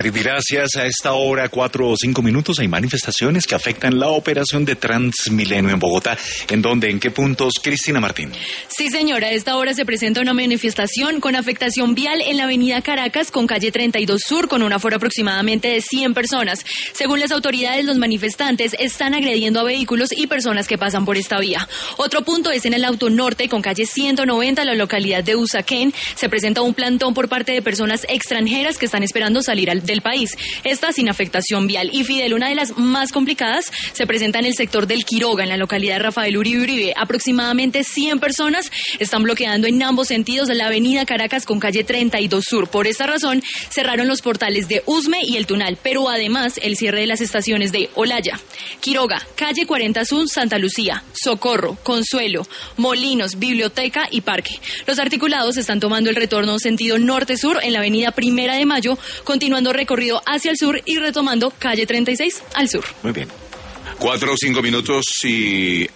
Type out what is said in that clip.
Gracias. A esta hora, 4 o 5 minutos, hay manifestaciones que afectan la operación de Transmilenio en Bogotá. ¿En dónde? ¿En qué puntos? Cristina Martín. Sí, señora. A esta hora se presenta una manifestación con afectación vial en la avenida Caracas con calle 32 Sur, con un aforo aproximadamente de 100 personas. Según las autoridades, los manifestantes están agrediendo a vehículos y personas que pasan por esta vía. Otro punto es en el Auto Norte con calle 190, en la localidad de Usaquén. Se presenta un plantón por parte de personas extranjeras que están esperando salir del país. Esta sin afectación vial. Y Fidel, una de las más complicadas, se presenta en el sector del Quiroga, en la localidad de Rafael Uribe. Aproximadamente 100 personas están bloqueando en ambos sentidos la avenida Caracas con calle 32 Sur. Por esta razón, cerraron los portales de Usme y el Tunal, pero además el cierre de las estaciones de Olaya, Quiroga, calle 40 Sur, Santa Lucía, Socorro, Consuelo, Molinos, Biblioteca y Parque. Los articulados están tomando el retorno sentido norte-sur en la avenida Primera de Mayo, continuando recorrido hacia el sur y retomando calle 36 al sur. Muy bien. 4 o 5 minutos y